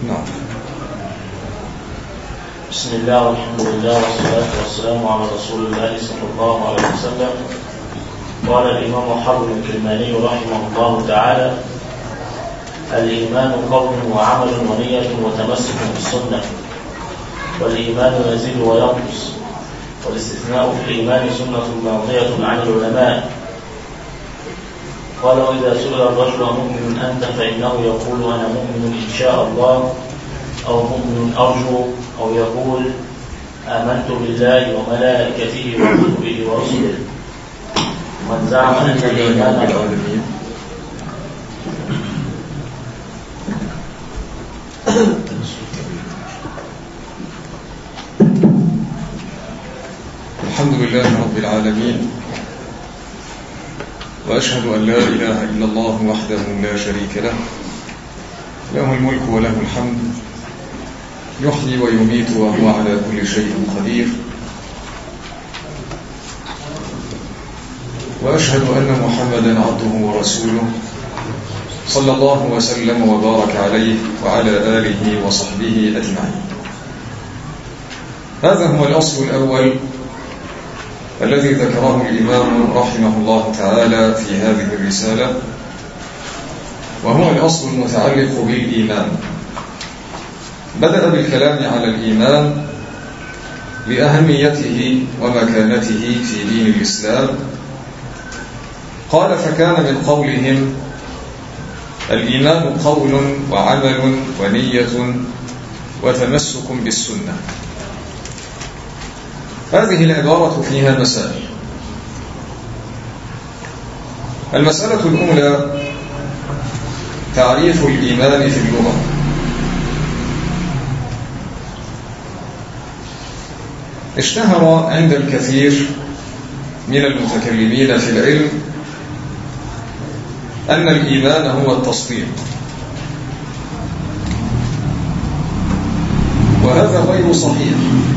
نعم. بسم الله والحمد لله والصلاة والسلام على رسول الله صلى الله عليه وسلم. قال الإمام حرب الكرماني رحمه الله تعالى: الإيمان قول وعمل ونية وتمسك بالسنة، والإيمان يزيد وينقص، والاستثناء في الإيمان سنة ماضية عن العلماء. قال: وإذا سئل الرجل مؤمن أنت فإنه يقول أنا مؤمن إن شاء الله، أو مؤمن أرجو، أو يقول آمنت بالله وملائكته وكتبه ورسله. من زعم أن الإيمان الحمد لله رب العالمين، وأشهد أن لا إله إلا الله وحده لا شريك له، له الملك وله الحمد، يحيي ويميت وهو على كل شيء قدير. وأشهد أن محمدا عبده ورسوله صلى الله وسلم وبارك عليه وعلى آله وصحبه أجمعين. هذا هو الأصل الأول الذي ذكره الإمام رحمه الله تعالى في هذه الرسالة، وهو الأصل المتعلق بالإيمان. بدأ بالكلام على الإيمان لأهميته ومكانته في دين الإسلام. قال: فكان من قولهم الإيمان قول وعمل ونية وتمسك بالسنة. هذه العبارة فيها مسائل. المسألة الأولى تعريف الإيمان في اللغة. اشتهر عند الكثير من المتكلمين في العلم أن الإيمان هو التصديق، وهذا غير صحيح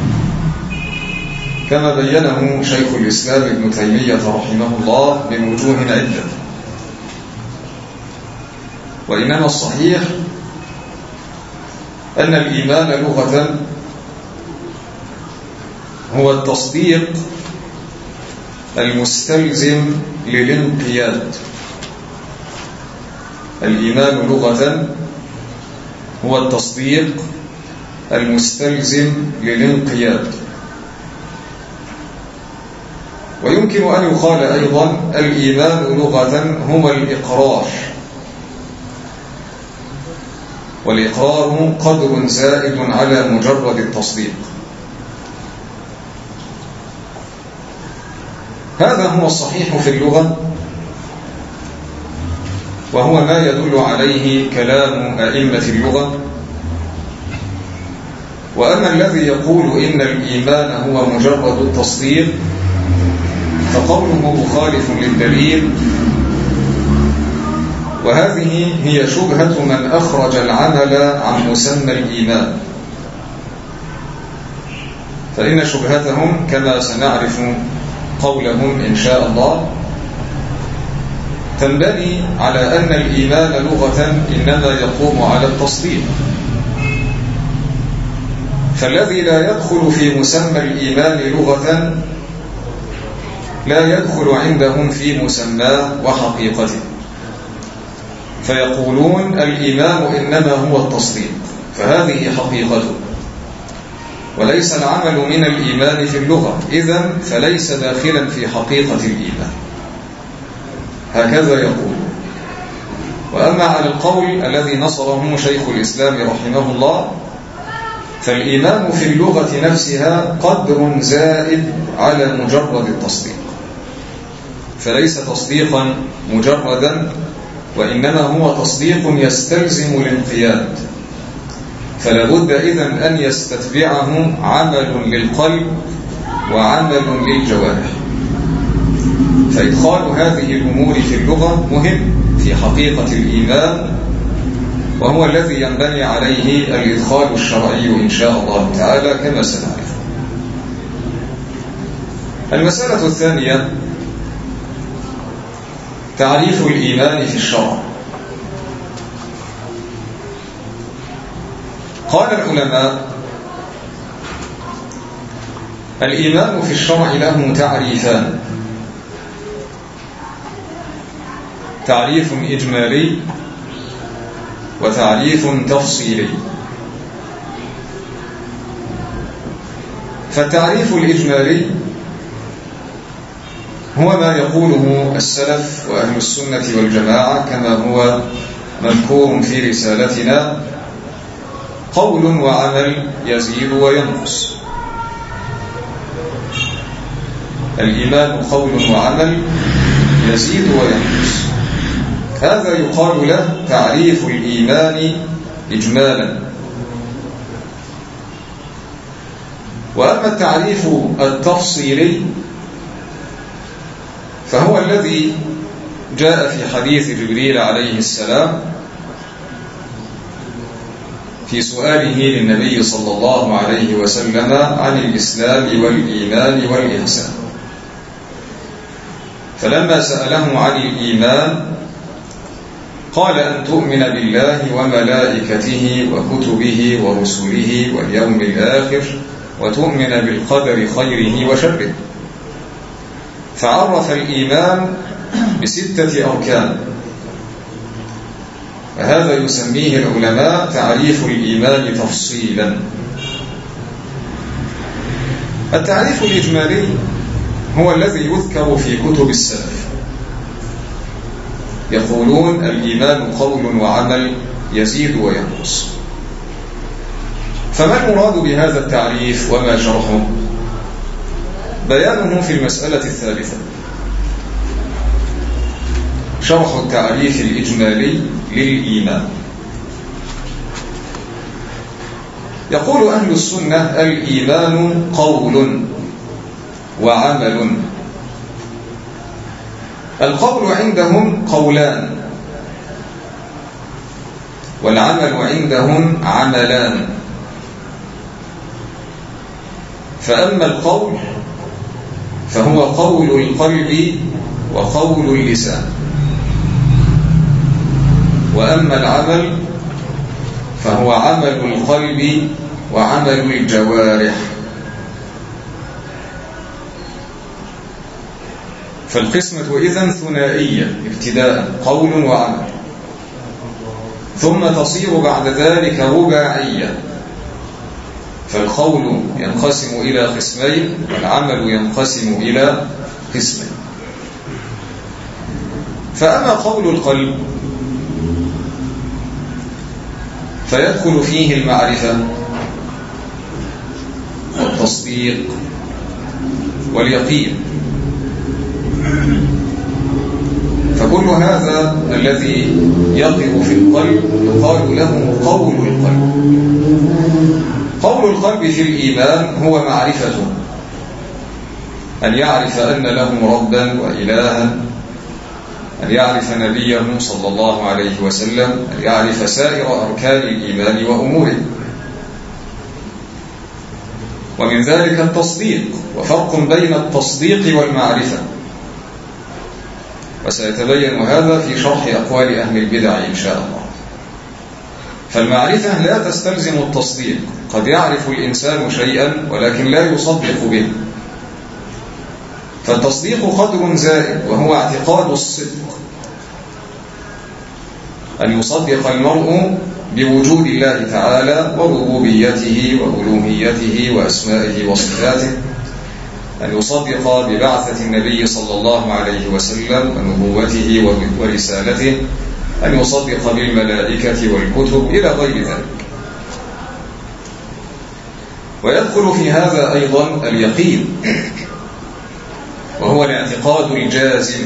كما بينه شيخ الإسلام ابن تيمية رحمه الله من وجوه عدة. وإنما الصحيح أن الإيمان لغة هو التصديق المستلزم للانقياد. الإيمان لغة هو التصديق المستلزم للانقياد. ويمكن أن يقال أيضا الإيمان لغة هو الإقرار، والإقرار قدر زائد على مجرد التصديق. هذا هو الصحيح في اللغة، وهو ما يدل عليه كلام أئمة اللغة. وأما الذي يقول إن الإيمان هو مجرد التصديق فقوله مخالف للدليل، وهذه هي شبهة من أخرج العمل عن مسمى الإيمان. فإن شبهتهم كما سنعرف قولهم إن شاء الله تنبني على أن الإيمان لغة إنما يقوم على التصديق، فالذي لا يدخل في مسمى الإيمان لغة لا يدخل عندهم في مسماه وحقيقته، فيقولون الإيمان إنما هو التصديق، فهذه حقيقته، وليس العمل من الإيمان في اللغة، إذن فليس داخلا في حقيقة الإيمان. هكذا يقول. وأما على القول الذي نصره شيخ الإسلام رحمه الله فالإيمان في اللغة نفسها قدر زائد على مجرد التصديق، فليس تصديقا مجردا، وإنما هو تصديق يستلزم الانقياد، فلا بد إذن أن يستتبعه عمل للقلب وعمل للجوارح. فإدخال هذه الأمور في اللغة مهم في حقيقة الإيمان، وهو الذي ينبني عليه الإدخال الشرعي إن شاء الله تعالى كما سنعرف. المسألة الثانية تعريف الإيمان في الشرع. قال العلماء: الإيمان في الشرع له تعريفان: تعريف إجمالي وتعريف تفصيلي. فالتعريف الإجمالي هو ما يقوله السلف وأهل السنة والجماعة كما هو مذكور في رسالتنا: قول وعمل يزيد وينقص. الإيمان قول وعمل يزيد وينقص، هذا يقال له تعريف الإيمان إجمالا. وأما التعريف التفصيلي فهو الذي جاء في حديث جبريل عليه السلام في سؤاله للنبي صلى الله عليه وسلم عن الإسلام والإيمان والإحسان. فلما سأله عن الإيمان قال: أن تؤمن بالله وملائكته وكتبه ورسله واليوم الآخر وتؤمن بالقدر خيره وشره. فعرف الإيمان ب6 أركان، فهذا يسميه العلماء تعريف الإيمان تفصيلا. التعريف الإجمالي هو الذي يذكر في كتب السلف، يقولون: الإيمان قول وعمل يزيد وينقص. فما المراد بهذا التعريف وما شرحه؟ بيانه في المسألة الثالثة: شرح التعريف الإجمالي للإيمان. يقول أهل السنة: الإيمان قول وعمل. القول عندهم قولان، والعمل عندهم عملان. فأما القول فهو قول القلب وقول اللسان، وأما العمل فهو عمل القلب وعمل الجوارح. فالقسمة إذن ثنائية ابتداء: قول وعمل، ثم تصير بعد ذلك رباعية. فالقول ينقسم إلى قسمين والعمل ينقسم إلى قسمين. فأما قول القلب فيدخل فيه المعرفة والتصديق واليقين. فكل هذا الذي يقع في القلب يقال له قول القلب. قول القلب في الإيمان هو معرفته، أن يعرف أن له ربا وإلها، أن يعرف نبيه صلى الله عليه وسلم، أن يعرف سائر أركان الإيمان وأموره. ومن ذلك التصديق، وفرق بين التصديق والمعرفة، وسيتبين هذا في شرح أقوال أهل البدع إن شاء الله. فالمعرفة لا تستلزم التصديق، قد يعرف الإنسان شيئا ولكن لا يصدق به. فالتصديق قدر زائد، وهو اعتقاد الصدق، أن يصدق المرء بوجود الله تعالى وربوبيته وألوهيته وأسمائه وصفاته، أن يصدق ببعثة النبي صلى الله عليه وسلم ونبوته ورسالته، أن يصدق بالملائكة والكتب إلى غير ذلك. ويدخل في هذا أيضا اليقين، وهو الاعتقاد الجازم،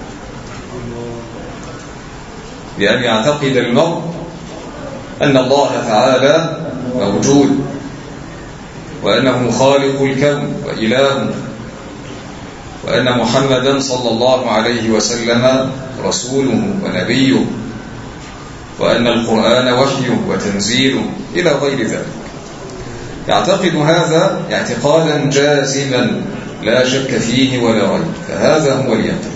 بأن يعتقد المرء أن الله تعالى موجود، وأنه خالق الكون وإله، وأن محمدا صلى الله عليه وسلم رسوله ونبيه، وأن القرآن وحيه وتنزيله إلى غير ذلك. يعتقد هذا اعتقادا جازما لا شك فيه ولا ريب، فهذا هو اليقين.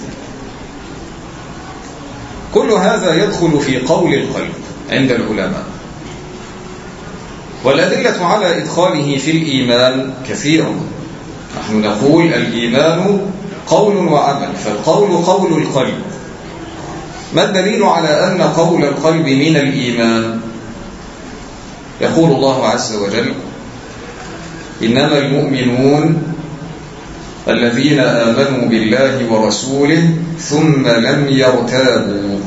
كل هذا يدخل في قول القلب عند العلماء. والأدلة على إدخاله في الإيمان كثيرة. نحن نقول الإيمان قول وعمل، فالقول قول القلب. ما الدليل على أن قول القلب من الإيمان؟ يقول الله عز وجل: إنما المؤمنون الذين آمنوا بالله ورسوله ثم لم يرتابوا.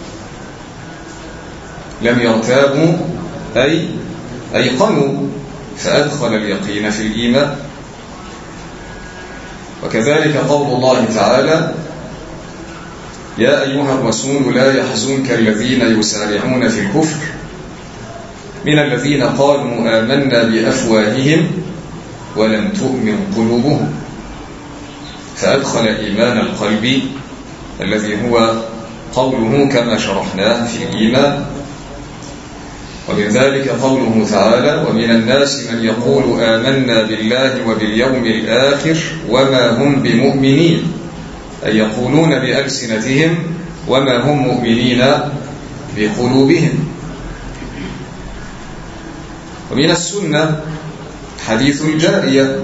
لم يرتابوا أي أيقنوا، فأدخل اليقين في الإيمان. وكذلك قول الله تعالى: يا أيها الرسول لا يحزنك الذين يسارعون في الكفر من الذين قالوا آمنا بأفواههم ولم تؤمن قلوبهم، فأدخل إيمان القلب الذي هو قوله كما شرحناه في الإيمان. ومن ذلك قوله تعالى: ومن الناس من يقول آمنا بالله وباليوم الآخر وما هم بمؤمنين، أي يقولون بألسنتهم وما هم مؤمنين بقلوبهم. ومن السنة حديث الجارية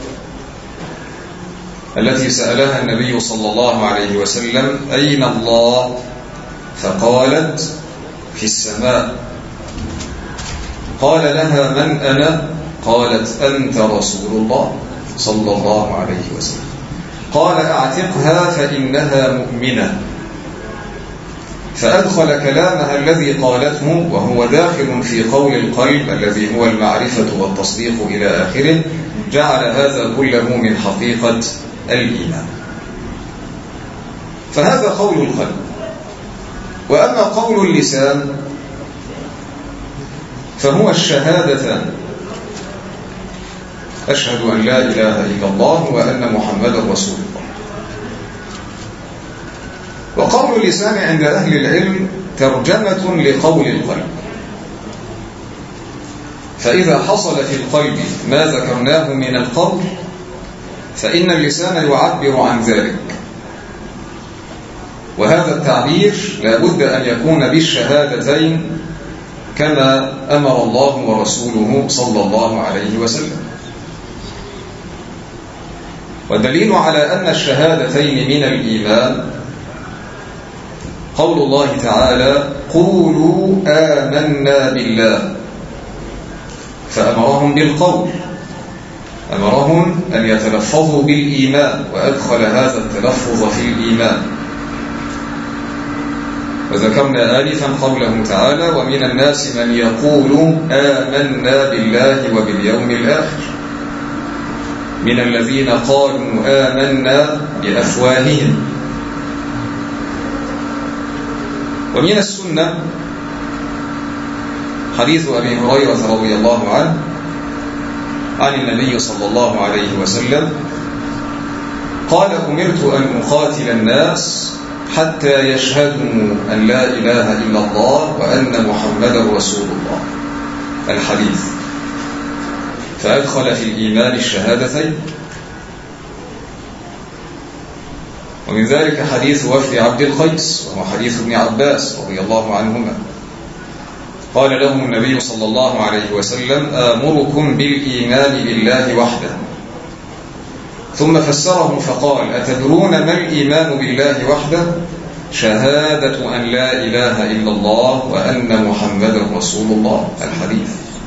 التي سألها النبي صلى الله عليه وسلم: أين الله؟ فقالت: في السماء. قال لها: من أنا؟ قالت: أنت رسول الله صلى الله عليه وسلم. قال: أعتقها فإنها مؤمنة. فأدخل كلامها الذي قالته وهو داخل في قول القلب الذي هو المعرفة والتصديق إلى آخره، جعل هذا كله من حقيقة الإيمان. فهذا قول القلب. وأما قول اللسان فهو الشهادتان: أشهد أن لا إله إلا الله وأن محمدا رسول الله. وقول اللسان عند أهل العلم ترجمة لقول القلب. فإذا حصل في القلب ما ذكرناه من القول فإن اللسان يعبر عن ذلك، وهذا التعبير لا بد أن يكون بالشهادتين كما أمر الله ورسوله صلى الله عليه وسلم. والدليل على أن الشهادتين من الإيمان قول الله تعالى: قولوا آمنا بالله، فأمرهم بالقول، أمرهم أن يتلفظوا بالإيمان، وأدخل هذا التلفظ في الإيمان. وذكرنا آنفا قوله تعالى: ومن الناس من يقول آمنا بالله وباليوم الآخر من الذين قالوا آمنا بأفواههم. ومن السنة حديث أبي هريرة رضي الله عنه عن النبي صلى الله عليه وسلم قال: أمرت أن أقاتل الناس حتى يشهدوا أن لا إله إلا الله وأن محمدا رسول الله. الحديث. فأدخل في الإيمان الشهادتين. ومن ذلك حديث وفد عبد القيس، وهو حديث ابن عباس رضي الله عنهما، قال لهم النبي صلى الله عليه وسلم: آمركم بالإيمان بالله وحده. ثم فسره فقال: أتدرون ما الإيمان بالله وحده؟ شهادة أن لا إله إلا الله وأن محمدا رسول الله. الحديث.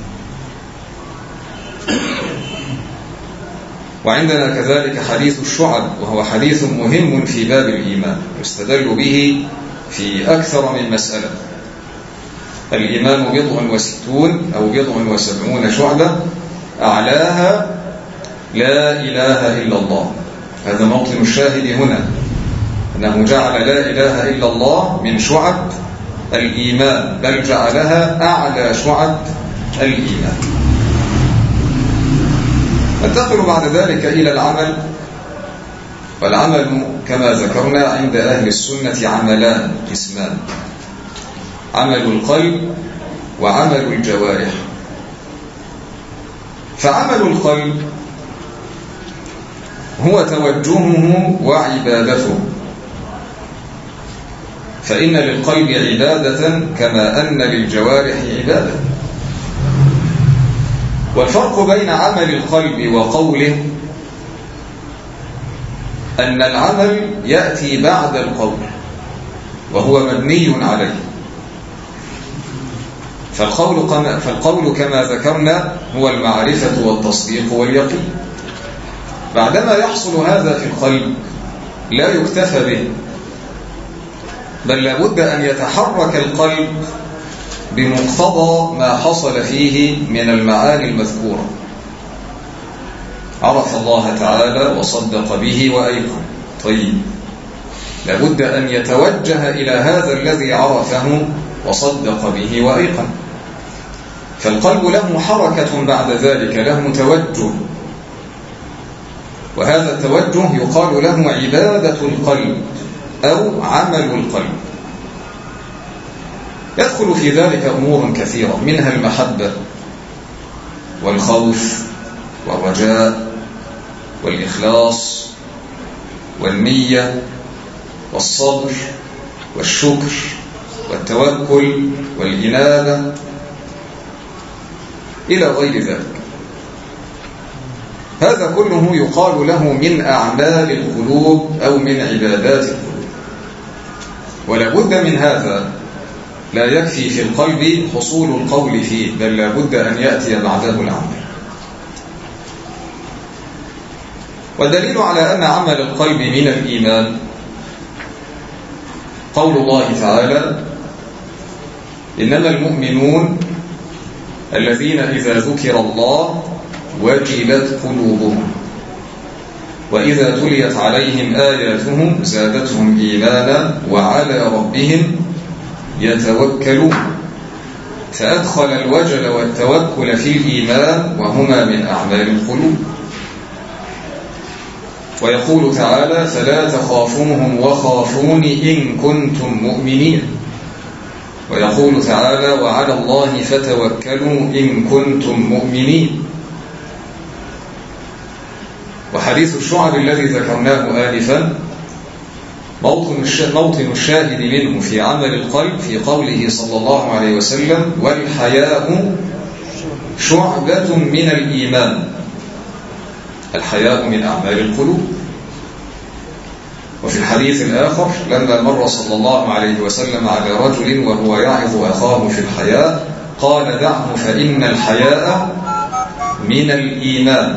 وعندنا كذلك حديث الشعب، وهو حديث مهم في باب الإيمان، يستدل به في أكثر من مسألة. الإيمان 60 أو 70 شعبة، أعلاها لا إله إلا الله. هذا موطن الشاهد هنا، أنه جعل لا إله إلا الله من شعب الإيمان، بل جعلها أعلى شعب الإيمان. ننتقل بعد ذلك إلى العمل. والعمل كما ذكرنا عند أهل السنة عملان قسمان: عمل القلب وعمل الجوارح. فعمل القلب هو توجهه وعبادته، فإن للقلب عبادة كما أن للجوارح عبادة. والفرق بين عمل القلب وقوله أن العمل يأتي بعد القول وهو مبني عليه. فالقول كما ذكرنا هو المعرفة والتصديق واليقين. بعدما يحصل هذا في القلب لا يكتفى به، بل لابد أن يتحرك القلب بمقتضى ما حصل فيه من المعاني المذكورة. عرف الله تعالى وصدق به وأيقن. طيب، لابد أن يتوجه إلى هذا الذي عرفه وصدق به وأيقن. فالقلب له حركة بعد ذلك، له توجه، وهذا التوجه يقال له عبادة القلب أو عمل القلب. يدخل في ذلك أمور كثيرة، منها المحبة والخوف والرجاء والإخلاص والنية والصبر والشكر والتوكل والإنابة إلى غير ذلك. هذا كله يقال له من أعمال القلوب أو من عبادات القلوب. ولا بد من هذا، لا يكفي في القلب حصول القول فيه، بل لا بد أن يأتي بعده العمل. والدليل على أن عمل القلب من الإيمان قول الله تعالى: إنما المؤمنون الذين إذا ذكر الله وجلت قلوبهم وإذا تليت عليهم آياته زادتهم إيمانا وعلى ربهم يتوكلون. فأدخل الوجل والتوكل في الإيمان، وهما من أعمال القلوب. ويقول تعالى: فلا تخافوهم وخافون إن كنتم مؤمنين. ويقول تعالى: وعلى الله فتوكلوا إن كنتم مؤمنين. وحديث الشعب الذي ذكرناه آنفا موطن الشاهد منه في عمل القلب في قوله صلى الله عليه وسلم: والحياء شعبة من الإيمان. الحياء من أعمال القلوب. وفي الحديث الآخر لما مر صلى الله عليه وسلم على رجل وهو يعظ أخاه في الحياء قال: دعه فإن الحياء من الإيمان.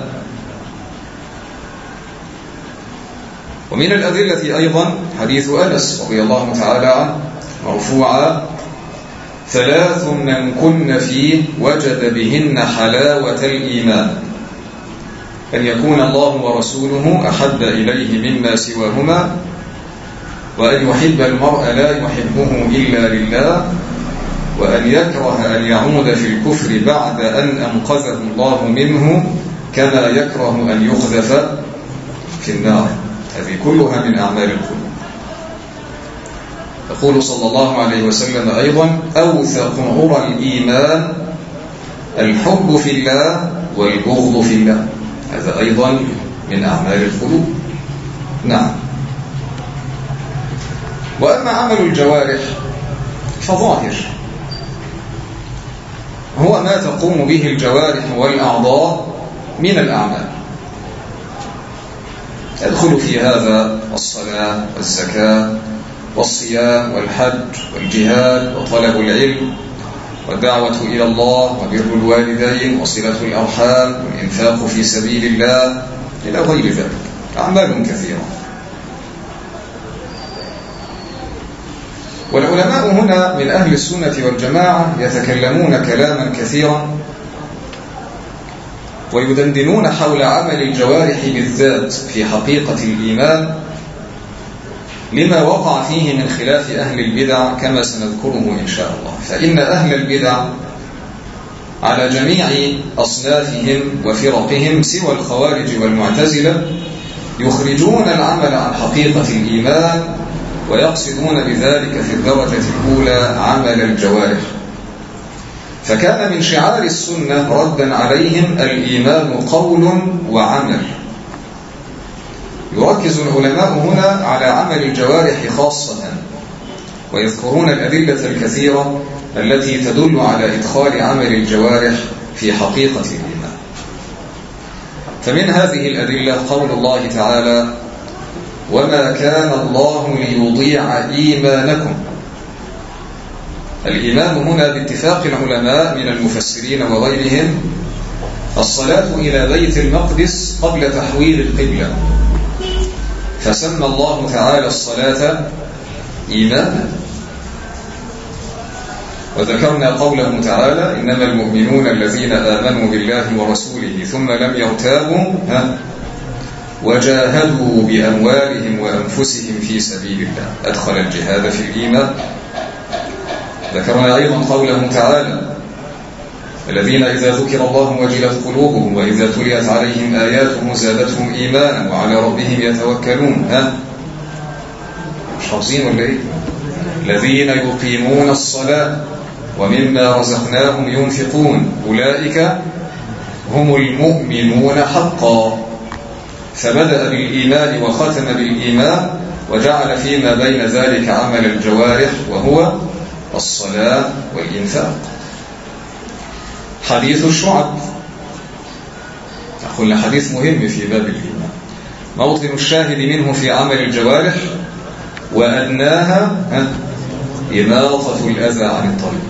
ومن الأدلة أيضا حديث أنس رضي الله تعالى عنه مرفوعا: ثلاث من كن فيه وجد بهن حلاوة الإيمان: أن يكون الله ورسوله أحب إليه مما سواهما، وأن يحب المرء لا يحبه إلا لله، وأن يكره أن يعود في الكفر بعد أن أنقذه الله منه، كما يكره أن يقذف في النار. هذه كلها من أعمال القلوب. يقول صلى الله عليه وسلم أيضا: أوثق عرى الإيمان الحب في الله والبغض في الله. هذا أيضا من أعمال القلوب. نعم. وأما عمل الجوارح فظاهر، هو ما تقوم به الجوارح والأعضاء من الأعمال. يدخل في هذا الصلاة والزكاة والصيام والحج والجهاد وطلب العلم والدعوة إلى الله وبر الوالدين وصلة الأرحام والإنفاق في سبيل الله إلى غير ذلك. أعمال كثيرة. والعلماء هنا من أهل السنة والجماعة يتكلمون كلاما كثيرا ويدندنون حول عمل الجوارح بالذات في حقيقة الإيمان، لما وقع فيه من خلاف أهل البدع كما سنذكره إن شاء الله. فإن أهل البدع على جميع أصنافهم وفرقهم سوى الخوارج والمعتزلة يخرجون العمل عن حقيقة الإيمان، ويقصدون بذلك في الدرجة الأولى عمل الجوارح. فكان من شعار السنة ردا عليهم الإيمان قول وعمل. يركز العلماء هنا على عمل الجوارح خاصة، ويذكرون الأدلة الكثيرة التي تدل على إدخال عمل الجوارح في حقيقة الإيمان. فمن هذه الأدلة قول الله تعالى: وما كان الله ليضيع إيمانكم. الإيمان هنا باتفاق العلماء من المفسرين وغيرهم الصلاة إلى بيت المقدس قبل تحويل القبلة، فسمى الله تعالى الصلاة إيمانا. وذكرنا قوله تعالى: إنما المؤمنون الذين آمنوا بالله ورسوله ثم لم يرتابوا وجاهدوا بأموالهم وأنفسهم في سبيل الله، أدخل الجهاد في الإيمان. ذكرنا أيضا قوله تعالى: الذين إذا ذكر الله وجلت قلوبهم وإذا تليت عليهم آياته زادتهم إيمانا وعلى ربهم يتوكلون. مش حافظين ولا إيه؟ الذين يقيمون الصلاة ومما رزقناهم ينفقون أولئك هم المؤمنون حقا. فبدأ بالإيمان وختم بالإيمان وجعل فيما بين ذلك عمل الجوارح وهو الصلاة والإنفاق. حديث الشعب، قلنا حديث مهم في باب الإيمان، موطن الشاهد منه في عمل الجوارح وأدناها إماطة الأذى عن الطريق.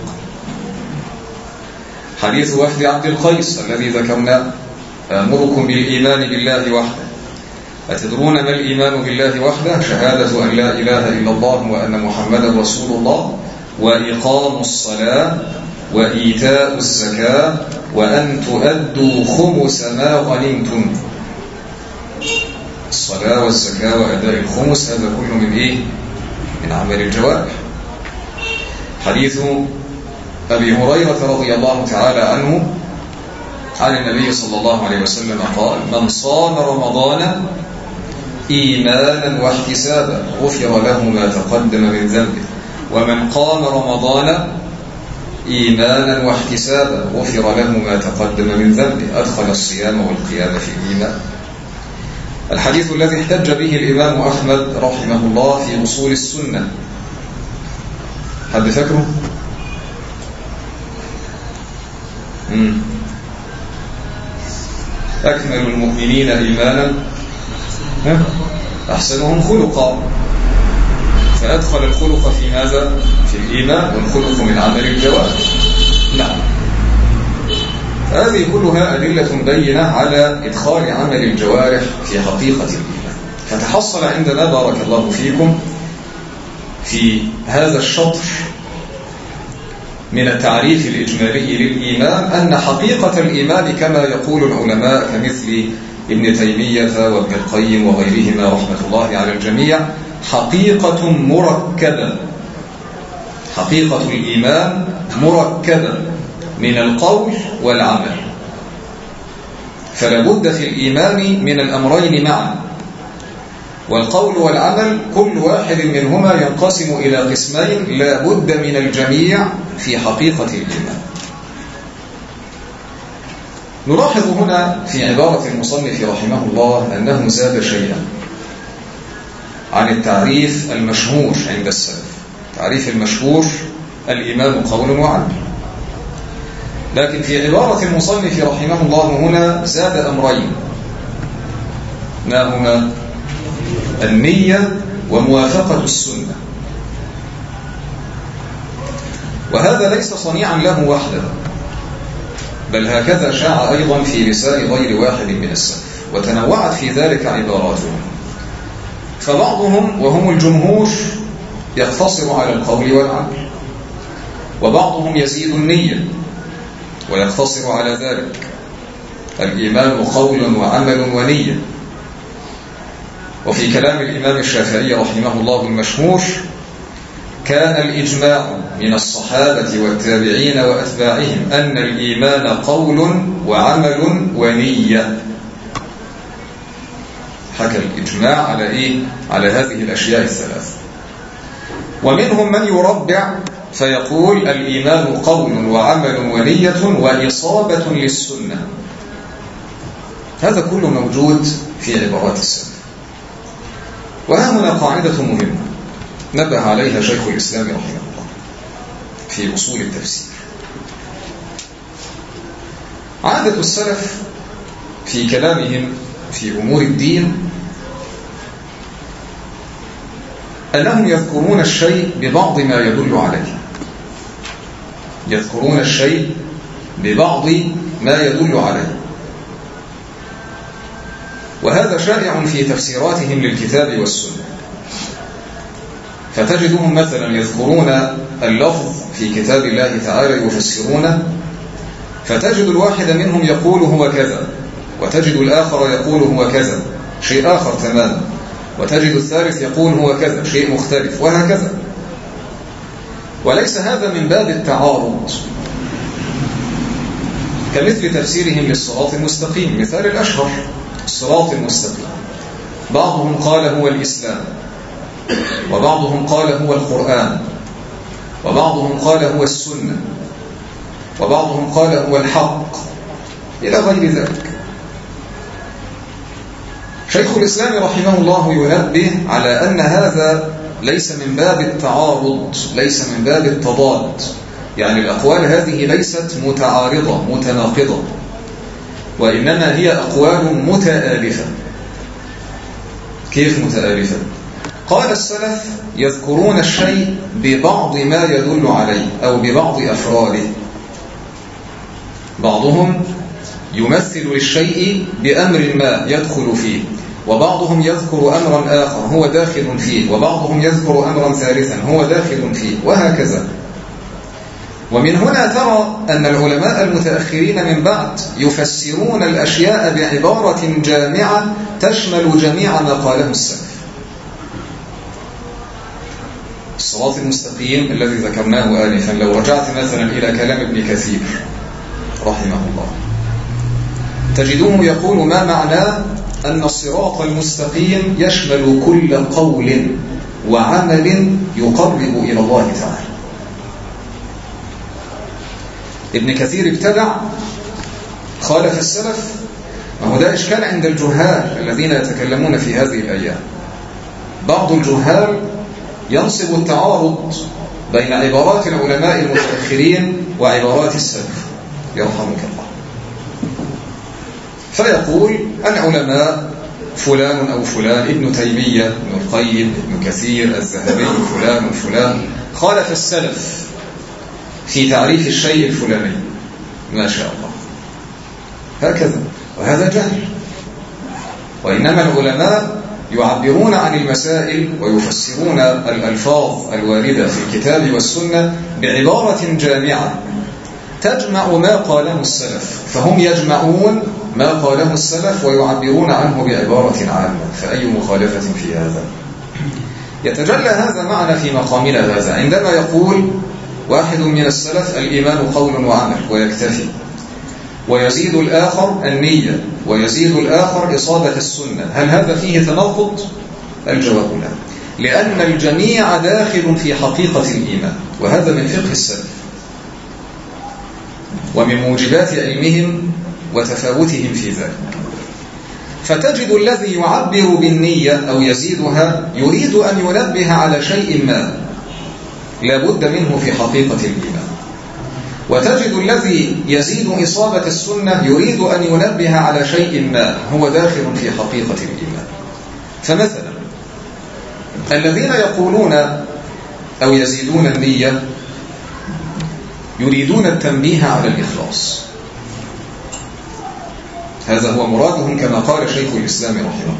حديث وفد عبد القيس الذي ذكرنا: أمركم بالإيمان بالله وحده. أتدرون ما الإيمان بالله وحده؟ شهادة أن لا إله إلا الله وأن محمدا رسول الله وإقام الصلاة وإيتاء الزكاة وأن تؤدوا خمس ما غنمتم. الصلاة والزكاة وأداء الخمس هذا كله من إيه؟ من عمل الجوارح. حديث أبي هريرة رضي الله تعالى عنه عن النبي صلى الله عليه وسلم قال: من صام رمضان إيمانا واحتسابا غفر له ما تقدم من ذنبه، ومن قام رمضان إيمانا واحتسابا غفر له ما تقدم من ذنبه، أدخل الصيام والقيام في الإيمان. الحديث الذي احتج به الإمام أحمد رحمه الله في أصول السنة، حد فاكره؟ أكمل المؤمنين إيمانا أحسنهم خلقا. فأدخل الخلق في ماذا؟ في الإيمان، والخلق من عمل الجوارح. نعم. هذه كلها أدلة بينة على إدخال عمل الجوارح في حقيقة الإيمان. فتحصل عندنا بارك الله فيكم في هذا الشطر من التعريف الإجمالي للإيمان أن حقيقة الإيمان كما يقول العلماء كمثل ابن تيمية وابن القيم وغيرهما رحمة الله على الجميع حقيقة مركبة. حقيقة الإيمان مركبة من القول والعمل، فلا بد في الإيمان من الأمرين معا، والقول والعمل كل واحد منهما ينقسم إلى قسمين لا بد من الجميع في حقيقة الإيمان. نلاحظ هنا في عبارة المصنف رحمه الله أنه زاد شيئا عن التعريف المشهور عند السلف. التعريف المشهور الإيمان قول وعمل، لكن في عبارة المصنف رحمه الله هنا زاد أمرين، ما هما؟ النية وموافقة السنة. وهذا ليس صنيعا له وحده، بل هكذا شاع أيضا في لسان غير واحد من السلف، وتنوعت في ذلك عباراتهم. فبعضهم وهم الجمهور يقتصر على القول والعمل، وبعضهم يزيد النية ويقتصر على ذلك. الإيمان قول وعمل ونية. وفي كلام الإمام الشافعي رحمه الله المشهور: كان الإجماع من الصحابة والتابعين وأتباعهم أن الإيمان قول وعمل ونية. حكى الإجماع على إيه؟ على هذه الأشياء الثلاث. ومنهم من يربع فيقول الإيمان قول وعمل ونية وإصابة للسنة. هذا كله موجود في عبارات السلف. وها هنا قاعدة مهمة نبه عليها شيخ الإسلام رحمه الله في أصول التفسير. عادة السلف في كلامهم في أمور الدين أنهم يذكرون الشيء ببعض ما يدل عليه، يذكرون الشيء ببعض ما يدل عليه، وهذا شائع في تفسيراتهم للكتاب والسنة. فتجدهم مثلا يذكرون اللفظ في كتاب الله تعالى يفسرونه، فتجد الواحد منهم يقول هو كذا، وتجد الآخر يقول هو كذا شيء آخر تماما، وتجد الثالث يقول هو كذا شيء مختلف، وهكذا. وليس هذا من باب التعارض كمثل تفسيرهم للصراط المستقيم. مثال الأشهر الصراط المستقيم، بعضهم قال هو الإسلام، وبعضهم قال هو القرآن، وبعضهم قال هو السنة، وبعضهم قال هو الحق، إلى غير ذلك. شيخ الإسلام رحمه الله ينبه على أن هذا ليس من باب التعارض، ليس من باب التضاد، يعني الأقوال هذه ليست متعارضة متناقضة، وإنما هي أقوال متآلفة. كيف متآلفة؟ قال السلف يذكرون الشيء ببعض ما يدل عليه أو ببعض أفراده. بعضهم يمثل للشيء بأمر ما يدخل فيه، وبعضهم يذكر أمرا آخر هو داخل فيه، وبعضهم يذكر أمرا ثالثا هو داخل فيه، وهكذا. ومن هنا ترى أن العلماء المتأخرين من بعد يفسرون الأشياء بعبارة جامعة تشمل جميع ما قاله السلف. الصراط المستقيم الذي ذكرناه آنفا، لو رجعت مثلا إلى كلام ابن كثير رحمه الله تجدوه يقول ما معناه أن الصراط المستقيم يشمل كل قول وعمل يقرب إلى الله تعالى. ابن كثير ابتدع، خالف السلف، وهو ده إشكال عند الجهال الذين يتكلمون في هذه الأيام. بعض الجهال ينصب التعارض بين عبارات العلماء المتأخرين وعبارات السلف يرحمك الله، فيقول العلماء فلان أو فلان، ابن تيمية، ابن القيم، ابن كثير، الذهبي، فلان وفلان، خالف السلف في تعريف الشيء الفلاني، ما شاء الله، هكذا. وهذا جهل. وإنما العلماء يعبرون عن المسائل ويفسرون الألفاظ الواردة في الكتاب والسنة بعبارة جامعة تجمع ما قاله السلف، فهم يجمعون ما قاله السلف ويعبرون عنه بعبارة عامة، فأي مخالفة في هذا؟ يتجلى هذا معنا في مقامنا هذا عندما يقول واحد من السلف الإيمان قول وعمل ويكتفي، ويزيد الآخر النية، ويزيد الآخر إصابة السنة. هل هذا فيه تناقض؟ الجواب لا، لأن الجميع داخل في حقيقة الإيمان، وهذا من فقه السلف ومن موجبات علمهم وتفاوتهم في ذلك. فتجد الذي يعبر بالنية أو يزيدها يريد أن ينبه على شيء ما لا بد منه في حقيقة الإيمان، وتجد الذي يزيد إصابة السنة يريد أن ينبه على شيء ما هو داخل في حقيقة الإيمان. فمثلا الذين يقولون أو يزيدون النية يريدون التنبيه على الإخلاص، هذا هو مرادهم كما قال شيخ الإسلام رحمه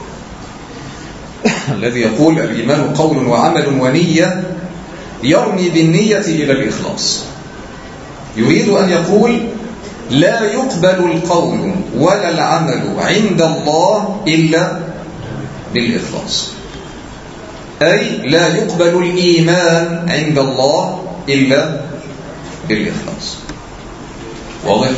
الله الذي يقول الإيمان قول وعمل ونية، يرمي بالنية إلى الإخلاص. يريد أن يقول لا يقبل القول ولا العمل عند الله إلا بالإخلاص، أي لا يقبل الإيمان عند الله إلا بالإخلاص. واضح؟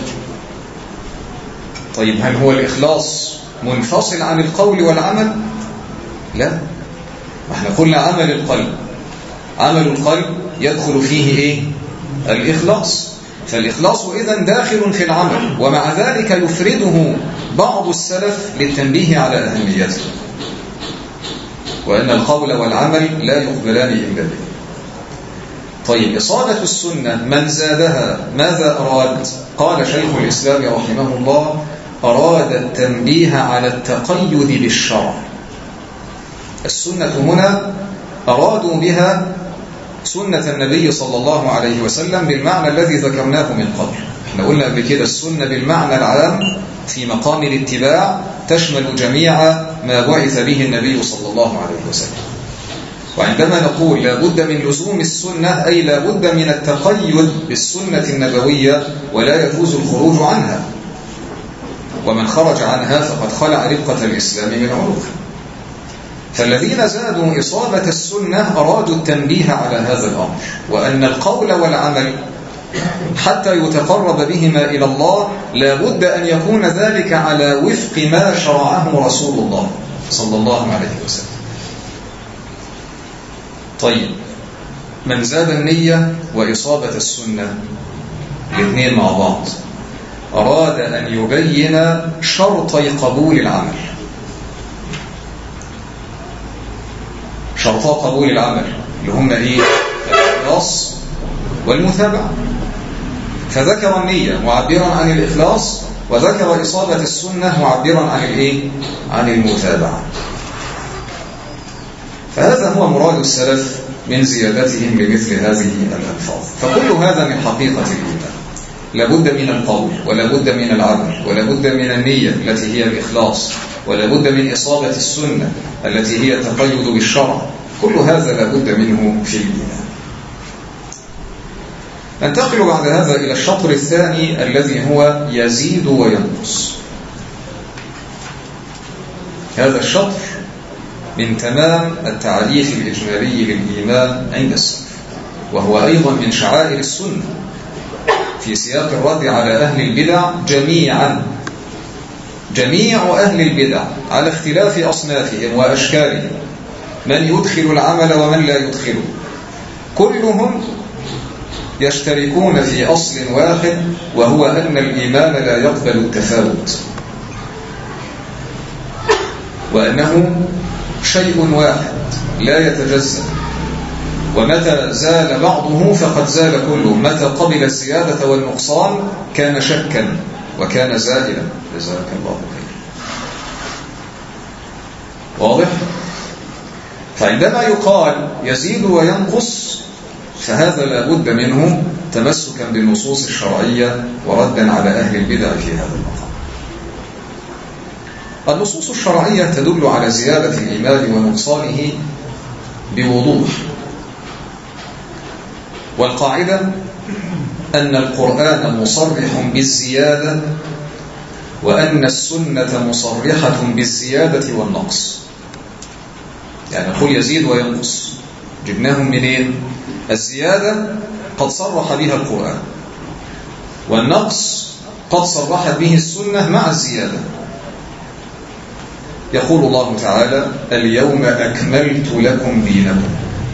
طيب هل هو الإخلاص منفصل عن القول والعمل؟ لا، احنا قلنا عمل القلب، عمل القلب يدخل فيه إيه؟ الإخلاص. فالإخلاص إذن داخل في العمل، ومع ذلك يفرده بعض السلف للتنبيه على أهميته، وأن القول والعمل لا يقبلان إلا به. طيب إصابة السنة من زادها ماذا أراد؟ قال شيخ الإسلام رحمه الله أراد التنبيه على التقيد بالشرع. السنة هنا أرادوا بها سنة النبي صلى الله عليه وسلم بالمعنى الذي ذكرناه من قبل. احنا قلنا قبل كده السنة بالمعنى العام في مقام الاتباع تشمل جميع ما بعث به النبي صلى الله عليه وسلم. وعندما نقول لا بد من لزوم السنة أي لا بد من التقيد بالسنة النبوية ولا يجوز الخروج عنها، ومن خرج عنها فقد خلع رقة الإسلام من عنقه. فالذين زادوا إصابة السنة أرادوا التنبيه على هذا الأمر، وأن القول والعمل حتى يتقرب بهما إلى الله لا بد أن يكون ذلك على وفق ما شرعه رسول الله صلى الله عليه وسلم. طيب، من زاد النية وإصابة السنة الاثنين مع بعض أراد أن يبين شرطي قبول العمل، شرطا قبول العمل اللي هم إيه؟ الإخلاص والمتابعة. فذكر النية معبرا عن الإخلاص، وذكر إصابة السنة معبرا عن الإيه؟ عن المتابعة. فهذا هو مراد السلف من زيادتهم لمثل هذه الألفاظ. فكل هذا من حقيقة الإيمان، لابد من القول ولابد من العمل ولابد من النية التي هي الإخلاص ولابد من إصابة السنة التي هي التقيد بالشرع. كل هذا لابد منه في الإيمان. ننتقل بعد هذا إلى الشطر الثاني الذي هو يزيد وينقص. هذا الشطر من تمام التعريف الإجمالي للإيمان عند السلف، وهو أيضا من شعائر السنة في سياق الرد على أهل البدع جميعا. جميع أهل البدع على اختلاف أصنافهم وأشكالهم، من يدخل العمل ومن لا يدخله، كلهم يشتركون في أصل واحد، وهو أن الإيمان لا يقبل التفاوت، وأنه شيء واحد لا يتجزأ، ومتى زال بعضه فقد زال كله، متى قبل الزيادة والنقصان كان شكا وكان زائلا. جزاك الله خير. واضح؟ فعندما يقال يزيد وينقص فهذا لا بد منه تمسكا بالنصوص الشرعية وردا على أهل البدع في هذا المقام. النصوص الشرعية تدل على زيادة الإيمان ونقصانه بوضوح، والقاعدة أن القرآن مصرح بالزيادة وأن السنة مصرحة بالزيادة والنقص. يعني نقول يزيد وينقص، جبناهم منين؟ الزيادة قد صرح بها القرآن، والنقص قد صرحت به السنة مع الزيادة. يقول الله تعالى: اليوم أكملت لكم دينكم.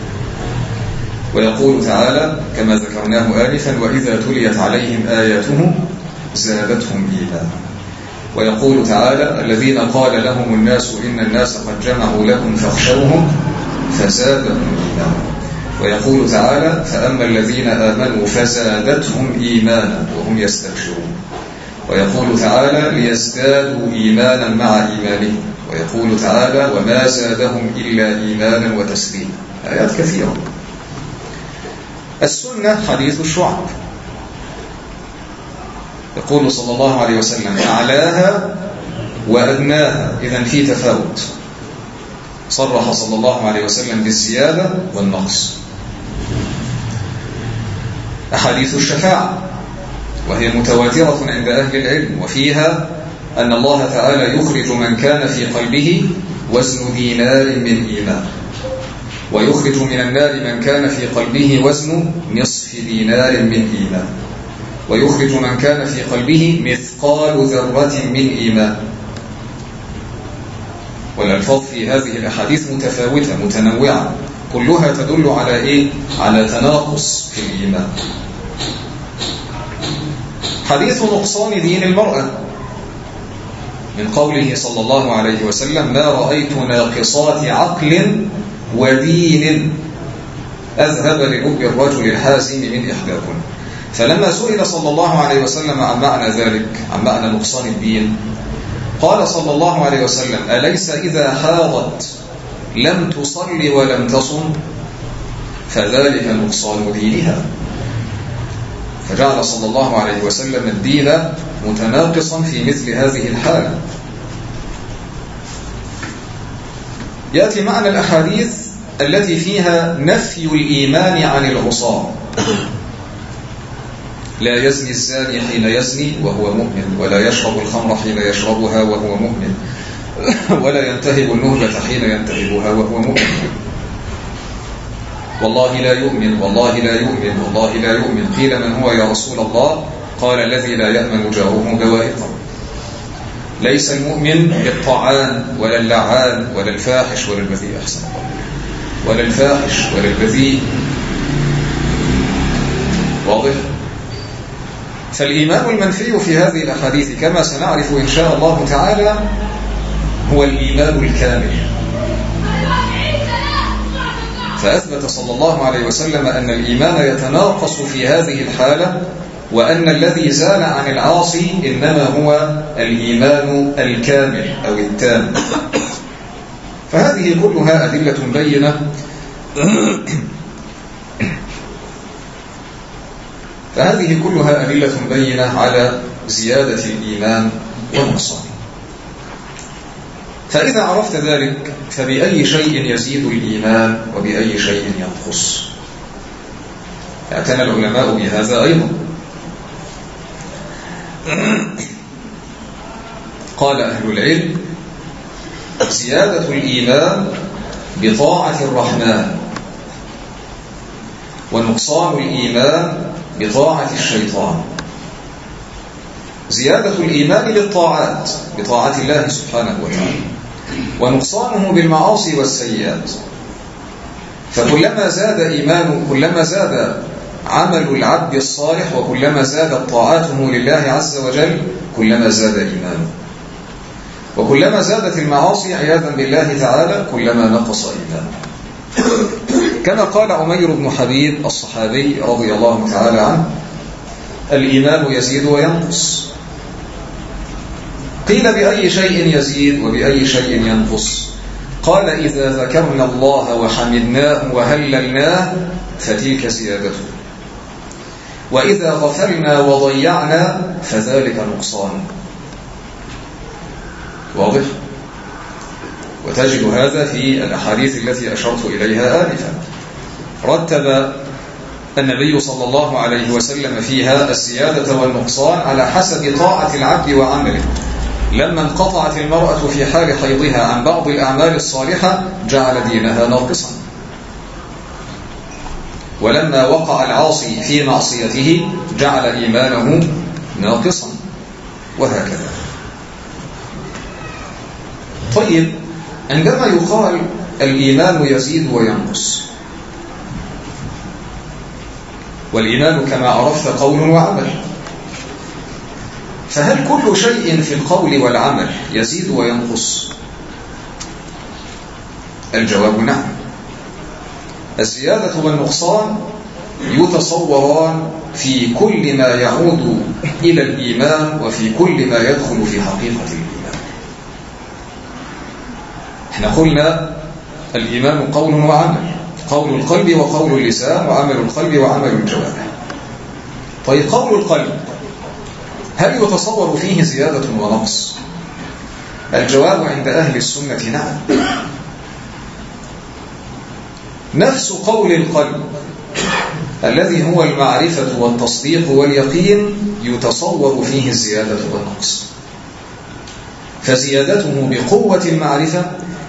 ويقول تعالى كما ذكرناه آنفا: وإذا تليت عليهم آياته زادتهم إيمانا. ويقول تعالى: الذين قال لهم الناس إن الناس قد جمعوا لكم فاخشوهم فزادهم إيمانا. ويقول تعالى: فأما الذين آمنوا فزادتهم إيمانا وهم يستبشرون. ويقول تعالى: ليزدادوا إيمانا مع إيمانهم. ويقول تعالى: وما زادهم إلا إيمانا وتسليما. آيات كثيرة. السنة حديث الشعب، يقول صلى الله عليه وسلم: أعلاها وأدناها. إذن في تفاوت. صرح صلى الله عليه وسلم بالزيادة والنقص. أحاديث الشفاعة وهي متواترة عند أهل العلم، وفيها أن الله تعالى يخرج من كان في قلبه وزن دينار من إيمان، ويخرج من النار من كان في قلبه وزن نصف دينار من إيمان، ويخرج من كان في قلبه مثقال ذرة من إيمان. والألفاظ في هذه الأحاديث متفاوتة متنوعة، كلها تدل على إيه؟ على تناقص في الإيمان. حديث نقصان دين المرأة من قوله صلى الله عليه وسلم: ما رأيت ناقصات عقل ودين أذهب للب الرجل الحازم من إحداكم. فلما سئل صلى الله عليه وسلم عن معنى ذلك، عن معنى نقصان الدين، قال صلى الله عليه وسلم: أليس إذا حاضت لم تصل ولم تصم فذلك نقصان دينها؟ فجعل صلى الله عليه وسلم الدين متناقصا في مثل هذه الحالة. يأتي معنى الأحاديث التي فيها نفي الإيمان عن العصاة: لا يزني الزاني حين يزني وهو مؤمن، ولا يشرب الخمر حين يشربها وهو مؤمن، ولا ينتهب النهبة حين ينتهبها وهو مؤمن. والله لا يؤمن، والله لا يؤمن، والله لا يؤمن. قيل: من هو يا رسول الله؟ قال: الذي لا يأمن جاره بوائقه. ليس المؤمن بالطعان ولا اللعان ولا الفاحش ولا البذيء، أحسن الله، ولا الفاحش ولا البذيء. واضح؟ فالإيمان المنفي في هذه الأحاديث كما سنعرف إن شاء الله تعالى هو الإيمان الكامل. فأثبت صلى الله عليه وسلم أن الإيمان يتناقص في هذه الحالة، وأن الذي زال عن العاصي إنما هو الإيمان الكامل أو التام. فهذه كلها أدلة بينة على زيادة الإيمان ونقصانه. فإذا عرفت ذلك فبأي شيء يزيد الإيمان وبأي شيء ينقص؟ اعتنى العلماء بهذا أيضا. قال أهل العلم: زيادة الإيمان بطاعة الرحمن، ونقصان الإيمان بطاعة الشيطان. زيادة الإيمان بالطاعات، بطاعة الله سبحانه وتعالى، ونقصانه بالمعاصي والسيئات. فكلما زاد إيمانه، كلما زاد عمل العبد الصالح، وكلما زادت طاعاته لله عز وجل، كلما زاد إيمانه. وكلما زادت المعاصي عياذا بالله تعالى كلما نقص إيمانه. كما قال عمير بن حبيب الصحابي رضي الله تعالى عنه: الإيمان يزيد وينقص. قيل: بأي شيء يزيد وبأي شيء ينقص؟ قال: إذا ذكرنا الله وحمدناه وهللناه فتلك زيادته، وإذا غفلنا وضيعنا فذلك نقصان. واضح؟ وتجد هذا في الأحاديث التي أشرت إليها آنفا. رتب النبي صلى الله عليه وسلم فيها الزيادة والنقصان على حسب طاعة العبد وعمله. لما انقطعت المرأة في حال حيضها عن بعض الأعمال الصالحة جعل دينها ناقصا، ولما وقع العاصي في معصيته جعل إيمانه ناقصا، وهكذا. طيب، عندما يقال الإيمان يزيد وينقص، والإيمان كما عرفت قول وعمل، فهل كل شيء في القول والعمل يزيد وينقص؟ الجواب نعم. الزيادة والنقصان يتصوران في كل ما يعود إلى الإيمان وفي كل ما يدخل في حقيقة الإيمان. احنا قلنا الإيمان قول وعمل، قول القلب وقول اللسان، وعمل القلب وعمل الجوارح. طيب، قول القلب هل يتصور فيه زيادة ونقص؟ الجواب عند أهل السنة نعم. نفس قول القلب الذي هو المعرفة والتصديق واليقين يتصور فيه الزيادة والنقص، فزيادته بقوة المعرفة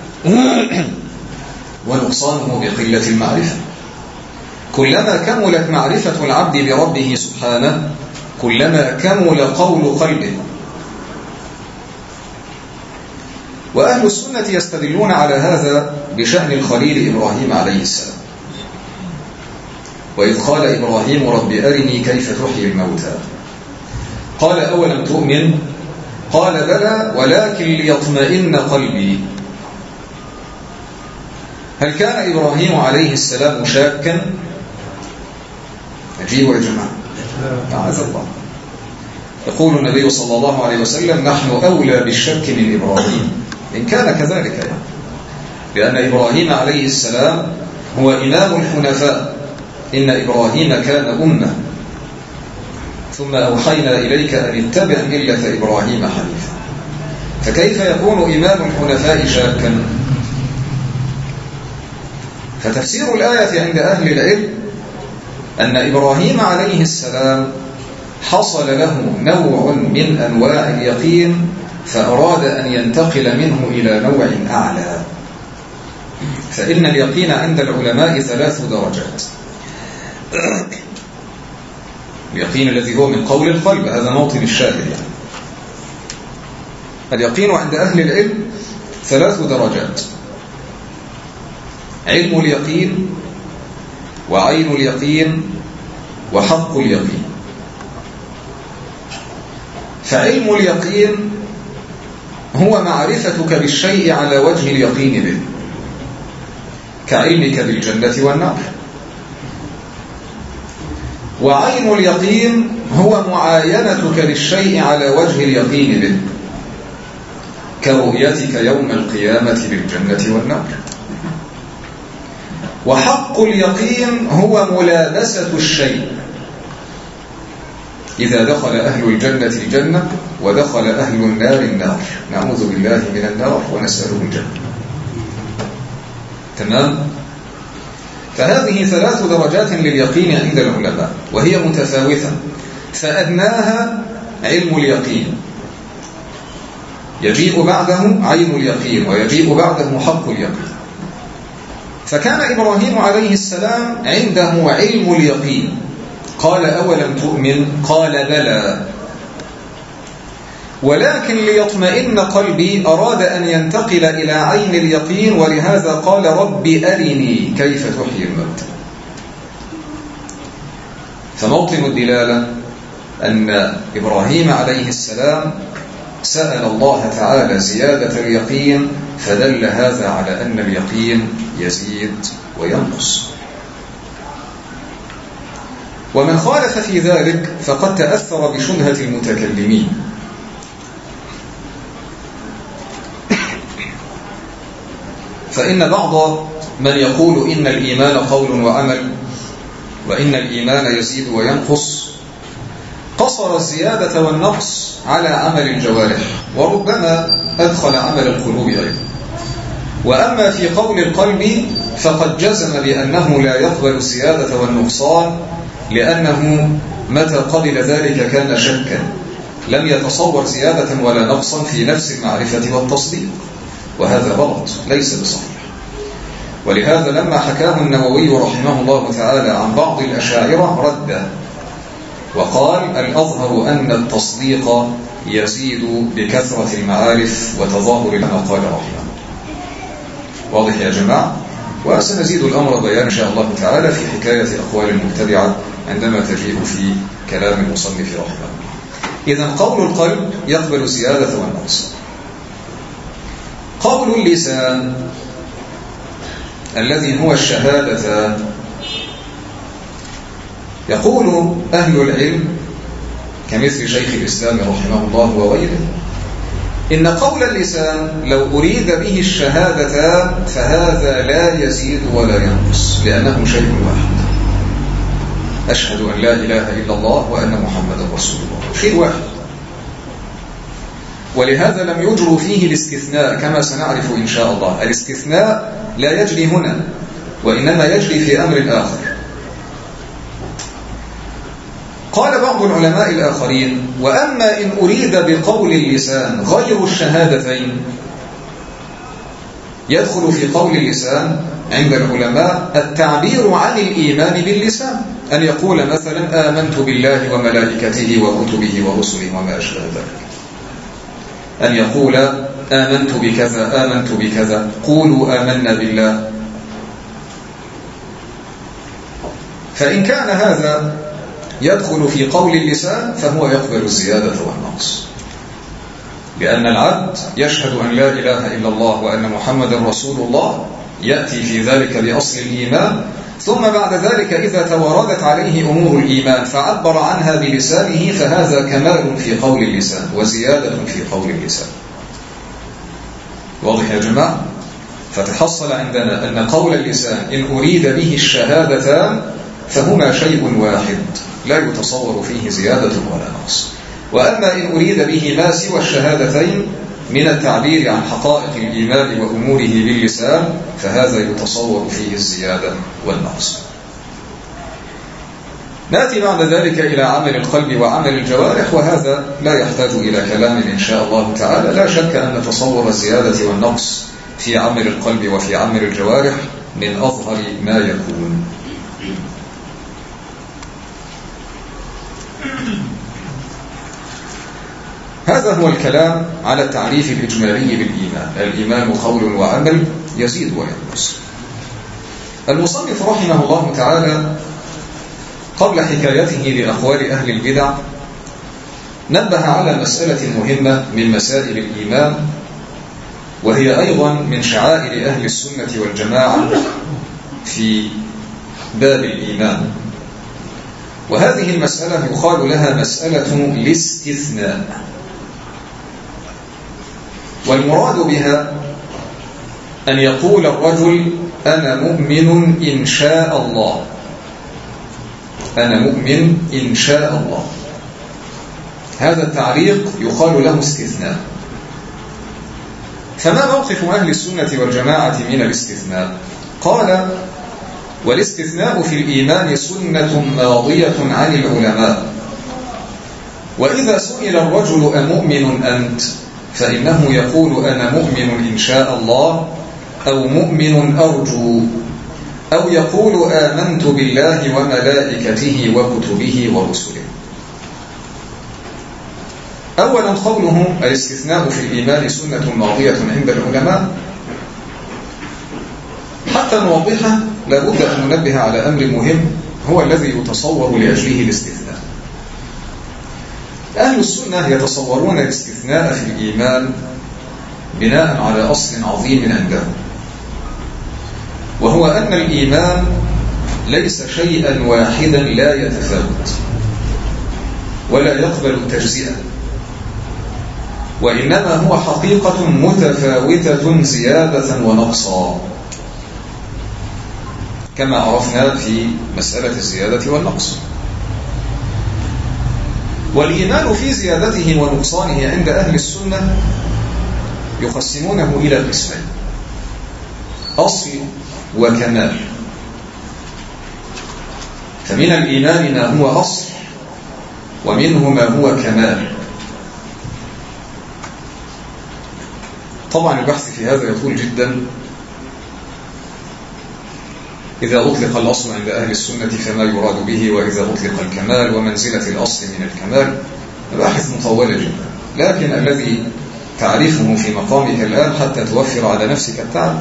ونقصانه بقلة المعرفة. كلما كملت معرفة العبد بربه سبحانه كلما كمل قول قلبه. وأهل السنة يستدلون على هذا بشأن الخليل إبراهيم عليه السلام، وإذ قال إبراهيم: رب أرني كيف تحيي الموتى، قال: أولم تؤمن؟ قال: بلى ولكن ليطمئن قلبي. هل كان إبراهيم عليه السلام شاكا؟ أجيبوا يا جماعة. معاذ الله. يقول النبي صلى الله عليه وسلم نحن أولى بالشك من إبراهيم، إن كان كذلك يعني. لأن إبراهيم عليه السلام هو إمام الحنفاء، إن إبراهيم كان أمة ثم أوحينا إليك أن اتبع ملة إبراهيم حنيفا. فكيف يكون إمام الحنفاء شاكا؟ فتفسير الآية عند أهل العلم أن إبراهيم عليه السلام حصل له نوع من أنواع اليقين فأراد أن ينتقل منه إلى نوع أعلى. فإن اليقين عند العلماء 3 درجات. اليقين الذي هو من قول القلب، هذا موطن الشاهد يعني. اليقين عند أهل العلم 3 درجات: علم اليقين، وعين اليقين، وحق اليقين. فعلم اليقين هو معرفتك بالشيء على وجه اليقين به، كعلمك بالجنة والنار. وعين اليقين هو معاينتك للشيء على وجه اليقين به، كرؤيتك يوم القيامة بالجنة والنار. وحق اليقين هو ملابسة الشيء، إذا دخل أهل الجنة الجنة ودخل أهل النار النار، نعوذ بالله من النار ونسأله الجنة. تمام؟ فهذه 3 درجات لليقين عند العلماء، وهي متفاوتة. فأدناها علم اليقين، يجيء بعده عين اليقين، ويجيء بعده حق اليقين. فكان إبراهيم عليه السلام عنده علم اليقين. قال أولم تؤمن؟ قال بلى، ولكن ليطمئن قلبي أراد أن ينتقل إلى عين اليقين، ولهذا قال رب أرني كيف تحيي الموتى. فموطن الدلالة أن إبراهيم عليه السلام سأل الله تعالى زيادة اليقين، فدل هذا على أن اليقين يزيد وينقص. ومن خالف في ذلك فقد تأثر بشبهة المتكلمين. فإن بعض من يقول إن الإيمان قول وعمل، وإن الإيمان يزيد وينقص، قصر الزيادة والنقص على عمل الجوارح، وربما أدخل عمل القلوب أيضا. وأما في قول القلب فقد جزم بأنه لا يقبل الزيادة والنقصان، لأنه متى قبل ذلك كان شكا، لم يتصور زيادة ولا نقصا في نفس المعرفة والتصديق، وهذا غلط ليس بصحيح. ولهذا لما حكاه النووي رحمه الله تعالى عن بعض الأشاعرة رد وقال الأظهر أن التصديق يزيد بكثرة المعارف وتظاهر ما قال رحمه. واضح يا جماعة؟ وسنزيد الأمر بيان إن شاء الله تعالى في حكاية أقوال المبتدعة عندما تجيء في كلام المصنف رحمه. إذن قول القلب يقبل الزيادة والنقص. قول اللسان الذي هو الشهادة، يقول أهل العلم كمثل شيخ الإسلام رحمه الله وغيره إن قول اللسان لو أريد به الشهادة فهذا لا يزيد ولا ينقص، لأنه شيء واحد. أشهد أن لا إله إلا الله وأن محمدا رسول الله، شيء واحد. ولهذا لم يجروا فيه الاستثناء كما سنعرف إن شاء الله. الاستثناء لا يجري هنا، وإنما يجري في أمر آخر. قال بعض العلماء الآخرين وأما إن أريد بقول اللسان غير الشهادتين، يدخل في قول اللسان عند العلماء التعبير عن الإيمان باللسان، أن يقول مثلا آمنت بالله وملائكته وكتبه ورسله وما أشبه ذلك، أن يقول آمنت بكذا آمنت بكذا، قولوا آمنا بالله. فإن كان هذا يدخل في قول اللسان فهو يقبل الزيادة والنقص، لأن العبد يشهد أن لا إله إلا الله وأن محمدا رسول الله، يأتي في ذلك بأصل الإيمان، ثم بعد ذلك إذا تواردت عليه أمور الإيمان فعبر عنها بلسانه فهذا كمال في قول اللسان وزيادة في قول اللسان. واضح يا جماعة؟ فتحصل عندنا أن قول اللسان إن أريد به الشهادتان فهما شيء واحد لا يتصور فيه زيادة ولا نقص. وأما إن أريد به ما سوى الشهادتين من التعبير عن حقائق الإيمان وأموره باللسان فهذا يتصور فيه الزيادة والنقص. نأتي بعد ذلك إلى عمل القلب وعمل الجوارح، وهذا لا يحتاج إلى كلام إن شاء الله تعالى. لا شك أن تصور الزيادة والنقص في عمل القلب وفي عمل الجوارح من أظهر ما يكون. هذا هو الكلام على التعريف الإجمالي بالإيمان. الإيمان قول وعمل يزيد وينقص. المصنف رحمه الله تعالى قبل حكايته لأقوال أهل البدع نبه على مسألة مهمة من مسائل الإيمان، وهي أيضا من شعائر أهل السنة والجماعة في باب الإيمان. وهذه المسألة يقال لها مسألة الاستثناء، والمراد بها أن يقول الرجل أنا مؤمن إن شاء الله، أنا مؤمن إن شاء الله. هذا التعليق يقال له استثناء. فما موقف أهل السنة والجماعة من الاستثناء؟ قال والاستثناء في الإيمان سنة ماضية عن العلماء، وإذا سئل الرجل أمؤمن أنت فإنه يقول أنا مؤمن إن شاء الله، أو مؤمن أرجو، أو يقول آمنت بالله وملائكته وكتبه ورسله. أولا قوله الاستثناء في الإيمان سنة ماضية عند العلماء، حتى نوضحه لابد أن ننبه على أمر مهم هو الذي يتصور لأجله الاستثناء. أهل السنة يتصورون الاستثناء في الإيمان بناء على أصل عظيم عندهم، وهو أن الإيمان ليس شيئا واحدا لا يتفاوت ولا يقبل التجزئة، وإنما هو حقيقة متفاوتة زيادة ونقصا، كما عرفنا في مسألة الزيادة والنقص. والإيمان في زيادته ونقصانه عند أهل السنة يقسمونه إلى قسمين: أصل وكمال. فمن الإيمان ما هو أصل ومنه ما هو كمال. طبعا البحث في هذا يطول جدا. إذا أطلق الأصل عند أهل السنة فما يراد به، وإذا أطلق الكمال ومنزلة الأصل من الكمال، مباحث مطولة جدا. لكن الذي تعرفه في مقامك الآن حتى توفر على نفسك التعب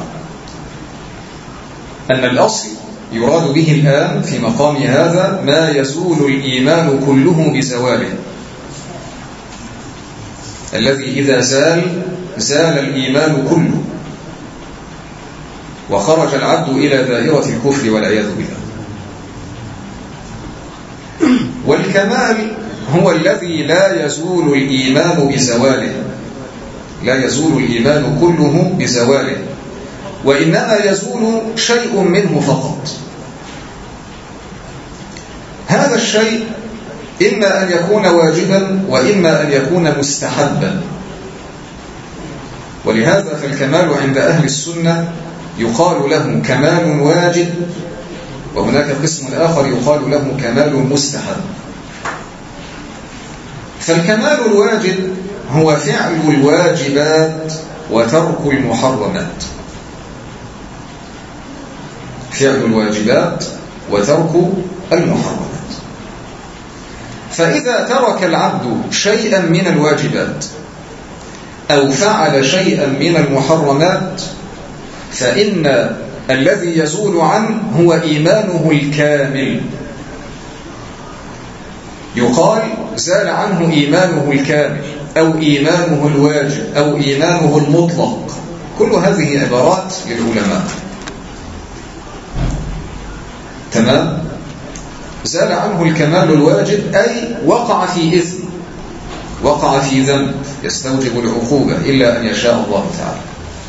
أن الأصل يراد به الآن في مقام هذا ما يزول الإيمان كله بزواله، الذي إذا زال الإيمان كله وخرج العبد إلى دائرة الكفر والعياذ بالله. والكمال هو الذي لا يزول الإيمان بزواله، لا يزول الإيمان كله بزواله، وإنما يزول شيء منه فقط. هذا الشيء إما أن يكون واجبا وإما أن يكون مستحبا. ولهذا فالكمال عند أهل السنة يقال له كمال واجب، وهناك قسم آخر يقال له كمال مستحب. فالكمال الواجب هو فعل الواجبات وترك المحرمات، فعل الواجبات وترك المحرمات. فإذا ترك العبد شيئا من الواجبات أو فعل شيئا من المحرمات فإن الذي يزول عنه هو إيمانه الكامل. يقال زال عنه إيمانه الكامل أو إيمانه الواجب أو إيمانه المطلق. كل هذه عبارات للعلماء. تمام؟ زال عنه الكمال الواجب، أي وقع في إثم، وقع في ذنب يستوجب العقوبة إلا أن يشاء الله تعالى.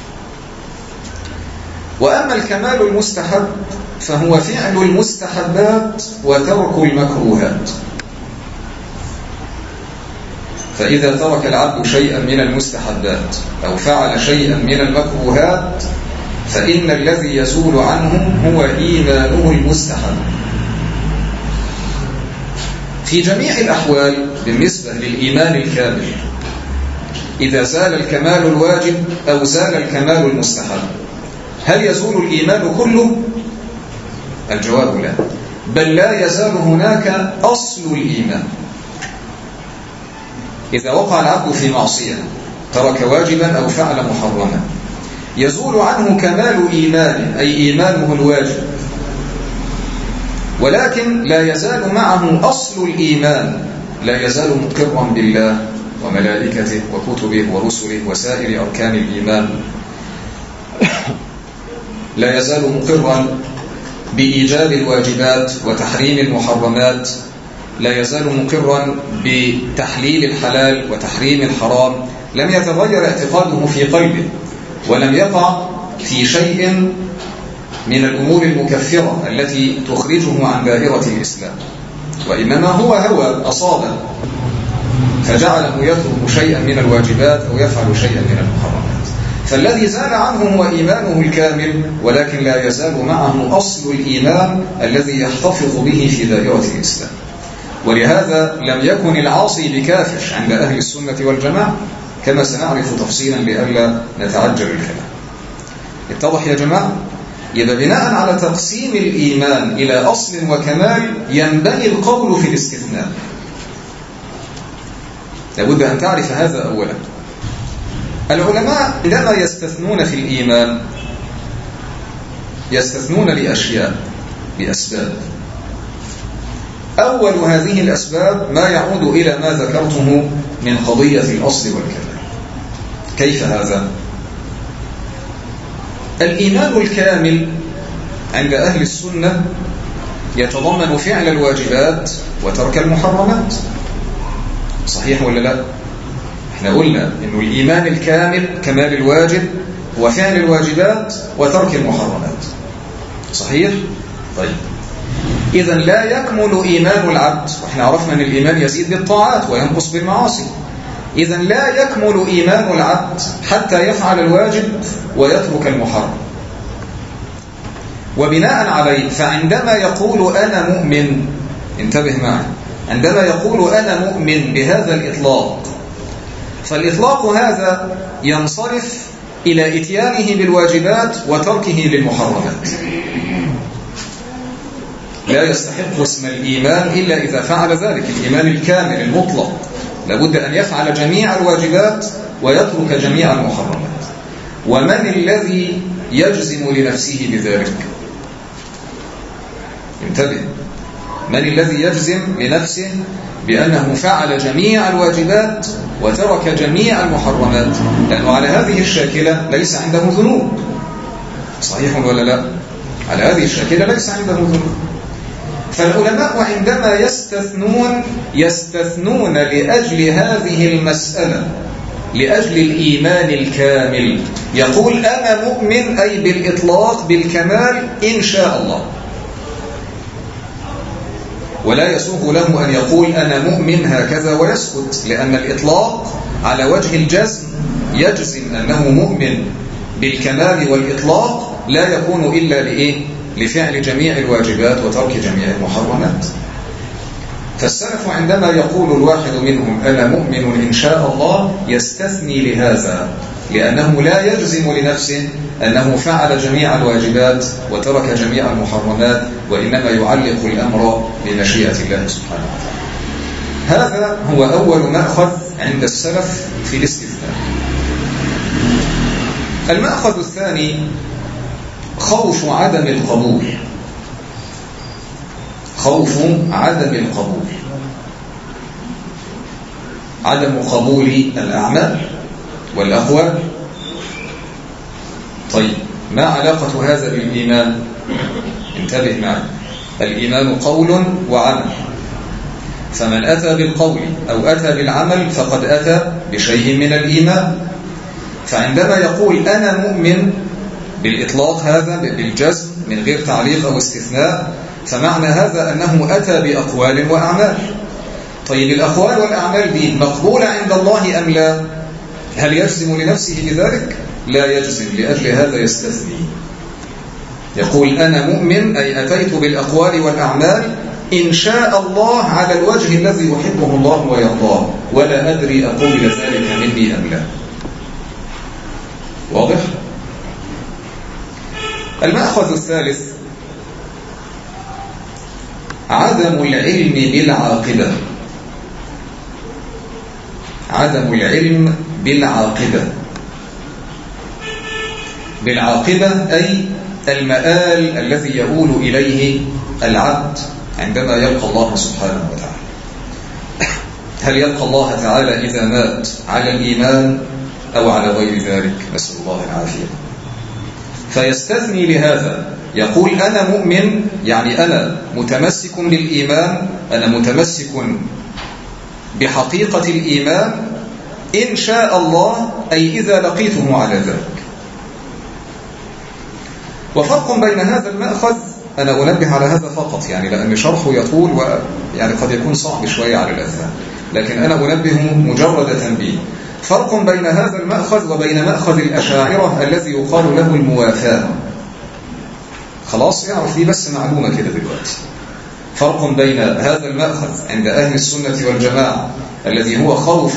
وأما الكمال المستحب فهو فعل المستحبات وترك المكروهات. فإذا ترك العبد شيئا من المستحبات أو فعل شيئا من المكروهات فإن الذي يزول عنه هو إيمانه المستحب. في جميع الأحوال بالنسبة للإيمان الكامل، إذا زال الكمال الواجب أو زال الكمال المستحب، هل يزول الإيمان كله؟ الجواب لا، بل لا يزال هناك أصل الإيمان. إذا وقع العبد في معصية، ترك واجبا أو فعل محرما، يزول عنه كمال إيمانه أي إيمانه الواجب، ولكن لا يزال معه أصل الإيمان، لا يزال مقرا بالله وملائكته وكتبه ورسله وسائر أركان الإيمان، لا يزال مقرا بإيجاب الواجبات وتحريم المحرمات، لا يزال مقرا بتحليل الحلال وتحريم الحرام، لم يتغير اعتقاده في قلبه ولم يقع في شيء من الأمور المكفرة التي تخرجه عن دائرة الإسلام، وإنما هو هوى أصابه فجعله يترك شيئا من الواجبات أو يفعل شيئا من المحرمات. فالذي زال عنه هو إيمانه الكامل، ولكن لا يزال معه أصل الإيمان الذي يحتفظ به في دائرة الإسلام. ولهذا لم يكن العاصي بكافر عند أهل السنة والجماعة، كما سنعرف تفصيلا لئلا نتعجل الكلام. اتضح يا جماعة؟ يبقى بناء على تقسيم الإيمان إلى أصل وكمال ينبغي القول في الاستثناء. لابد أن تعرف هذا أولا. العلماء عندما يستثنون في الإيمان يستثنون لأشياء، لأسباب. أول هذه الأسباب ما يعود إلى ما ذكرته من قضية الأصل والكمال. كيف هذا؟ الإيمان الكامل عند أهل السنة يتضمن فعل الواجبات وترك المحرمات. صحيح ولا لا؟ احنا قلنا إنه الإيمان الكامل كمال الواجب هو فعل الواجبات وترك المحرمات. صحيح؟ طيب، إذا لا يكمل إيمان العبد، وإحنا عرفنا أن الإيمان يزيد بالطاعات وينقص بالمعاصي. إذا لا يكمل إيمان العبد حتى يفعل الواجب ويترك المحرم. وبناء عليه فعندما يقول أنا مؤمن، انتبه معي، عندما يقول أنا مؤمن بهذا الإطلاق، فالإطلاق هذا ينصرف إلى إتيانه بالواجبات وتركه للمحرمات. لا يستحق اسم الإيمان إلا إذا فعل ذلك. الإيمان الكامل المطلق لابد أن يفعل جميع الواجبات ويترك جميع المحرمات. ومن الذي يجزم لنفسه بذلك؟ انتبه، من الذي يجزم لنفسه بأنه فعل جميع الواجبات وترك جميع المحرمات؟ لأنه على هذه الشاكلة ليس عنده ذنوب. صحيح ولا لا؟ على هذه الشاكلة ليس عنده ذنوب. فالعلماء عندما يستثنون لأجل هذه المسألة، لأجل الإيمان الكامل، يقول أنا مؤمن أي بالإطلاق بالكمال إن شاء الله، ولا يسوغ له أن يقول أنا مؤمن هكذا ويسكت، لأن الإطلاق على وجه الجزم يجزم أنه مؤمن بالكمال والإطلاق لا يكون إلا لإيه؟ لفعل جميع الواجبات وترك جميع المحرمات. فالسلف عندما يقول الواحد منهم أنا مؤمن إن شاء الله يستثني لهذا، لأنه لا يجزم لنفسه أنه فعل جميع الواجبات وترك جميع المحرمات، وإنما يعلق الأمر بمشيئة الله سبحانه وتعالى. هذا هو أول مأخذ عند السلف في الاستثناء. المأخذ الثاني خوف عدم القبول. خوف عدم القبول، عدم قبول الأعمال والأقوال. طيب، ما علاقة هذا بالإيمان؟ انتبه معي. الإيمان قول وعمل، فمن أتى بالقول أو أتى بالعمل فقد أتى بشيء من الإيمان. فعندما يقول أنا مؤمن بالإطلاق هذا بالجزم من غير تعليق أو استثناء، فمعنى هذا أنه أتى بأقوال وأعمال. طيب الأقوال والأعمال دي مقبولة عند الله أم لا؟ هل يجزم لنفسه بذلك؟ لا يجزم، لأجل هذا يستثني، يقول أنا مؤمن أي أتيت بالأقوال والأعمال إن شاء الله على الوجه الذي يحبه الله ويرضاه، ولا أدري أقبل ذلك مني أم لا. واضح؟ المأخذ الثالث عدم العلم بالعاقبة. عدم العلم بالعاقبة. بالعاقبة أي المآل الذي يؤول إليه العبد عندما يلقى الله سبحانه وتعالى. هل يلقى الله تعالى إذا مات على الإيمان أو على غير ذلك؟ نسأل الله العافية. فيستثني لهذا، يقول أنا مؤمن يعني أنا متمسك بالإيمان، أنا متمسك بحقيقة الإيمان إن شاء الله أي إذا لقيته على ذلك. وفرق بين هذا المأخذ، أنا أنبه على هذا فقط يعني لأن شرحه يطول ويعني قد يكون صعب شوية على الأذهان، لكن أنا أنبه مجرد تنبيه. فرق بين هذا المأخذ وبين مأخذ الأشاعرة الذي يقال له الموافاة. خلاص اعرف دي بس معلومة كده دلوقتي. فرق بين هذا المأخذ عند أهل السنة والجماعة الذي هو خوف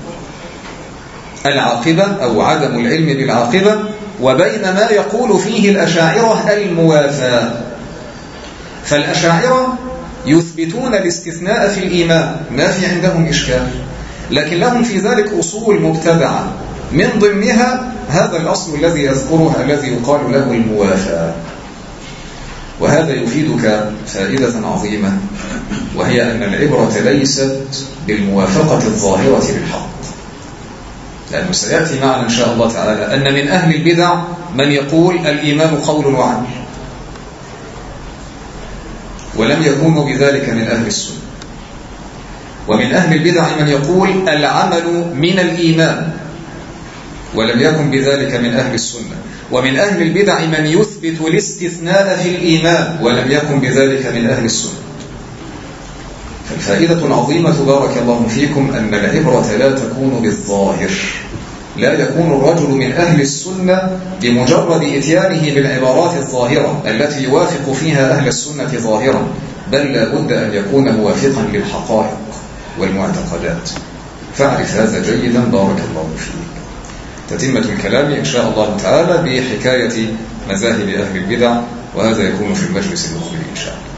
العاقبة أو عدم العلم بالعاقبة، وبين ما يقول فيه الأشاعرة الموافاة. فالأشاعرة يثبتون الاستثناء في الإيمان، ما في عندهم إشكال، لكن لهم في ذلك أصول مبتدعة، من ضمنها هذا الأصل الذي يذكره الذي يقال له الموافاة. وهذا يفيدك فائدة عظيمة، وهي أن العبرة ليست بالموافقة الظاهرة للحق، لأنه سيأتي معنا إن شاء الله تعالى أن من أهل البدع من يقول الإيمان قول وعمل، ولم يكونوا بذلك من أهل السنة. ومن أهل البدع من يقول العمل من الإيمان، ولم يكن بذلك من أهل السنة. ومن أهل البدع من يثبت الاستثناء في الإيمان، ولم يكن بذلك من أهل السنة. فالفائدة العظيمة بارك الله فيكم أن العبرة لا تكون بالظاهر، لا يكون الرجل من أهل السنة بمجرد إتيانه بالعبارات الظاهرة التي يوافق فيها أهل السنة ظاهرا، بل لا بد أن يكون موافقا للحقائق والمعتقدات. فاعرف هذا جيدا بارك الله فيك. تتمة الكلام إن شاء الله تعالى بحكاية مذاهب أهل البدع، وهذا يكون في المجلس المقبل إن شاء الله.